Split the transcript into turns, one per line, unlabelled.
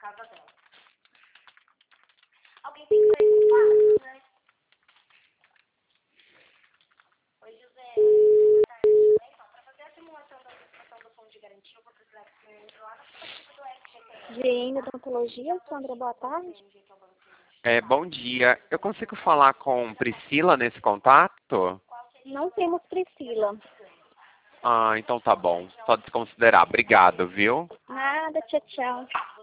casa dela. Alguém tem que sair do quarto, né? Oi, José. Boa tarde. Então, para fazer a simulação da antecipação do fundo de garantia, eu vou precisar que você entre lá na aplicativa do FGTS.
De odontologia, Sandra, boa tarde.
Bom dia. Eu consigo falar com Priscila nesse contato?
Não temos Priscila.
Ah, então tá bom. Só desconsiderar. Obrigado, viu?
Nada, tchau, tchau.